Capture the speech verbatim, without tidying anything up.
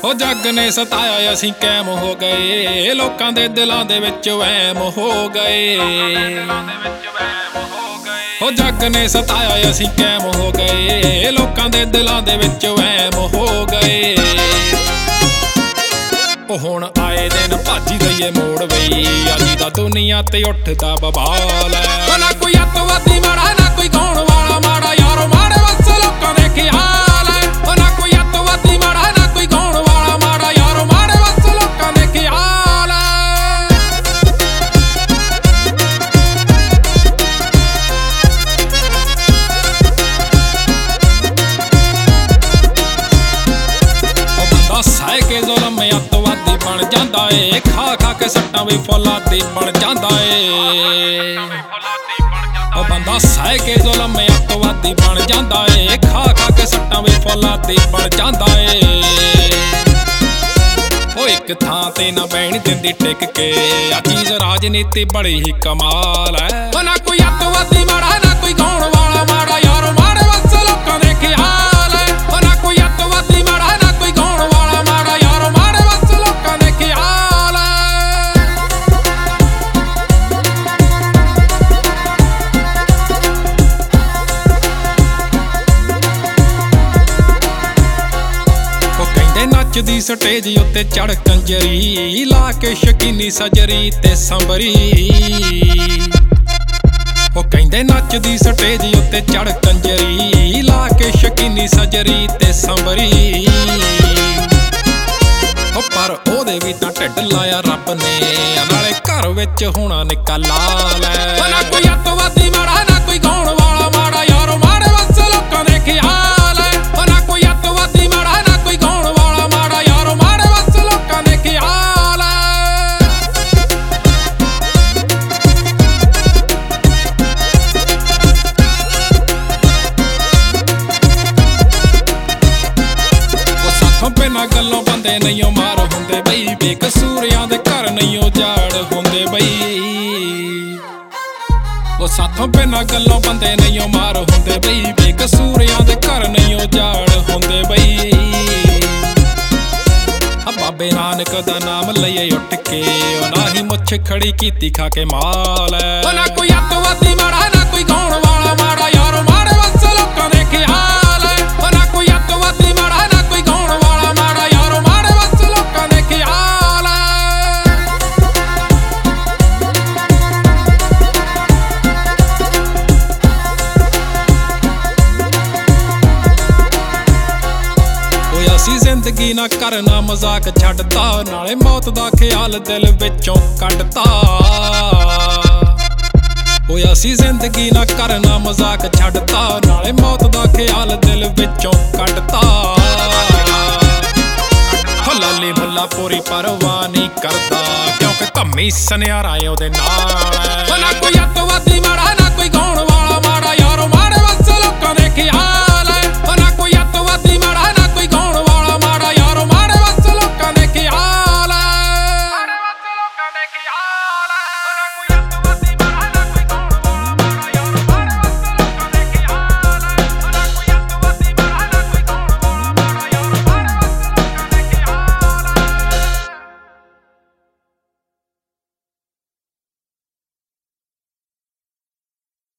ਉਹ ਜੱਗ ਨੇ ਸਤਾਇਆ ਅਸੀਂ ਕੈਮ ਹੋ ਗਏ, ਲੋਕਾਂ ਦੇ ਦਿਲਾਂ ਦੇ ਵਿੱਚ ਵਹਿਮ ਹੋ ਗਏ। ਉਹ ਜੱਗ ਨੇ ਸਤਾਇਆ ਅਸੀਂ ਕੈਮ ਹੋ ਗਏ, ਲੋਕਾਂ ਦੇ ਦਿਲਾਂ ਦੇ ਵਿੱਚ ਵਹਿਮ ਹੋ ਗਏ। ਉਹ ਹੁਣ ਆਏ ਦਿਨ ਭਾਜੀ ਦਈਏ ਮੋੜ ਬਈ, ਅੱਜ ਦਾ ਦੁਨੀਆ ਤੇ ਉੱਠਦਾ ਬਵਾਲ ਐ। ਨਾ ਕੋਈ ਅੱਤਵਾਦੀ ਮਾੜਾ, ਨਾ ਕੋਈ ਗਾਉਣ ਵਾਲਾ ਮਾੜਾ, ਯਾਰੋ ਮਾੜੇ ਵਸ ਲੋਕਾਂ ਦੇ ਖਿਆਲ ਐ। ਉਹ ਨਾ ਕੋਈ ਅੱਤਵਾਦੀ ਮਾੜਾ, ਨਾ ਕੋਈ ਗਾਉਣ ਵਾਲਾ ਮਾੜਾ, ਯਾਰੋ ਮਾੜੇ ਵਸ ਲੋਕਾਂ ਦੇ ਖਿਆਲ ਐ। ਉਹ ਬੰਦਾ ਸਹਿ ਕੇ ਜ਼ੁਲਮ ਅੱਤਵਾਦੀ ਬਣ ਜਾਂਦਾ ਏ, ਖਾ ਖਾ ਕੇ ਸੱਟਾਂ ਵੀ ਫੌਲਾਦੀ ਬਣ ਜਾਂਦਾ ਏ। ਉਹ ਬੰਦਾ ਸਹਿ ਕੇ ਜ਼ੁਲਮ ਅੱਤਵਾਦੀ ਬਣ ਜਾਂਦਾ ਏ, ਖਾ ਖਾ ਕੇ ਸੱਟਾਂ ਵੀ ਫੌਲਾਦੀ ਬਣ ਜਾਂਦਾ ਏ। ਉਹ ਇੱਕ ਥਾਂ ਤੇ ਨਾ ਬਹਿਣ ਦਿੰਦੀ ਟਿਕ ਕੇ, ਆ ਚੀਜ਼ ਰਾਜਨੀਤੀ ਬੜੀ ਹੀ ਕਮਾਲ ਐ। ਉਹ ਨਾ ਕੋਈ ਅੱਤਵਾਦੀ ਮਾੜਾ, ਨਾ ਕੋਈ ਗਾਉਣ ਵਾਲਾ ਮਾੜਾ, ਯਾਰੋ ਮਾੜੇ ਵਸ ਲੋਕਾਂ ਦੇ ਖਿਆਲ ਐ। ਉਹ ਨਾ ਕੋਈ ਅੱਤਵਾਦੀ ਮਾੜਾ, ਨਾ ਕੋਈ ਗਾਉਣ ਵਾਲਾ ਮਾੜਾ, ਯਾਰੋ ਮਾੜੇ ਵਸ ਲੋਕਾਂ ਦੇ ਖਿਆਲ ਐ। ਨੱਚਦੀ ਸਟੇਜ ਉੱਤੇ ਚੜ ਕੰਜਰੀ, ਲਾ ਕੇ ਸ਼ਕੀਨੀ ਸਜਰੀ ਤੇ ਸੰਬਰੀ। ਉਹ ਕਹਿੰਦੇ ਨੱਚਦੀ ਸਟੇਜ ਉੱਤੇ ਚੜ ਕੰਜਰੀ, ਲਾ ਕੇ ਸ਼ਕੀਨੀ ਸਜਰੀ ਤੇ ਸੰਬਰੀ। ਉਹ ਪਰ ਉਹਦੇ ਵੀ ਤਾਂ ਢਿੱਡ ਲਾਇਆ ਰੱਬ ਨੇ, ਨਾਲੇ ਘਰ ਵਿੱਚ ਹੋਣਾ ਨਿੱਕਾ ਲਾਲ ਐ। ਨਾ ਕੋਈ ਅੱਤਵਾਦੀ ਮਾੜਾ, ਨਾ ਕੋਈ ਗਾਉਣ ਵਾਲਾ ਮਾੜਾ, ਯਾਰੋ ਮਾੜੇ ਵਸ ਲੋਕਾਂ ਦੇ ਖਿਆਲ ਐ। ਉਹ ਨਾ ਕੋਈ ਅੱਤਵਾਦੀ ਮਾੜਾ, ਨਾ ਕੋਈ ਗਾਉਣ ਵਾਲਾ ਮਾੜਾ, ਯਾਰੋ ਮਾੜੇ ਵਸ ਲੋਕਾਂ ਦੇ ਖਿਆਲ ਐ। ਉਹ ਸਾਥੋਂ ਬਿਨਾਂ ਗੱਲੋਂ ਬੰਦੇ ਨਹੀਂਓ ਮਾਰ ਹੁੰਦੇ ਬਈ, ਬੇਕਸੂਰਿਆਂ ਦੇ ਘਰ ਨਹੀਂਓ ਜਾੜ ਹੁੰਦੇ ਬਈ। ਉਹ ਸਾਥੋਂ ਬਿਨਾਂ ਗੱਲੋਂ ਬੰਦੇ ਨਹੀਂਓ ਮਾਰ ਹੁੰਦੇ ਬਈ, ਬੇਕਸੂਰਿਆਂ ਦੇ ਘਰ ਨਹੀਂਓ ਜਾੜ ਹੁੰਦੇ ਬਈ। ਬਾਬੇ ਨਾਨਕ ਦਾ ਨਾਮ ਲਈਏ ਉੱਠ ਕੇ, ਉਹ ਨਾ ਹੀ ਮੁੱਛ ਖੜੀ ਕੀਤੀ ਖਾ ਕੇ ਮਾਲ ਐ। ਉਹ ਨਾ ਕੋਈ ਅੱਤਵਾਦੀ ਮਾੜਾ, ਨਾ ਕੋਈ ਗਾਉਣ ਵਾਲਾ ਮਾੜਾ, ਯਾਰੋ ਮਾੜੇ ਵਸ ਲੋਕਾਂ ਦੇ ਖਿਆਲ ਐ। ਉਹ ਨਾ ਕੋਈ ਅੱਤਵਾਦੀ ਮਾੜਾ, ਨਾ ਕੋਈ ਗਾਉਣ ਵਾਲਾ ਮਾੜਾ, ਯਾਰੋ ਮਾੜੇ ਵਸ ਲੋਕਾਂ ਦੇ ਖਿਆਲ ਐ। ਅਸੀਂ ਜ਼ਿੰਦਗੀ ਨਾ ਕਰਨਾ ਮਜ਼ਾਕ ਛੱਡਤਾ, ਨਾਲੇ ਮੌਤ ਦਾ ਖਿਆਲ ਦਿਲ ਵਿੱਚੋਂ ਕੱਢਤਾ। ਓਏ ਅਸੀਂ ਜ਼ਿੰਦਗੀ ਨਾ ਕਰਨਾ ਮਜ਼ਾਕ ਛੱਡਤਾ, ਨਾਲੇ ਮੌਤ ਦਾ ਖਿਆਲ ਦਿਲ ਵਿੱਚੋਂ ਕੱਢਤਾ। ਹੋ ਲਾਲੀ ਮੁੱਲਾ ਪੂਰੀ ਪਰਵਾਹ ਨਹੀਂ ਕਰਦਾ, ਕਿਉਂਕਿ ਧੰਮੀ ਸੁਨਿਆਰਾ ਉਹਦੇ ਨਾਲ ਐ। ਨਾ ਕੋਈ ਅੱਤਵਾਦੀ ਮਾੜਾ, ਨਾ ਕੋਈ ਗਾਉਣ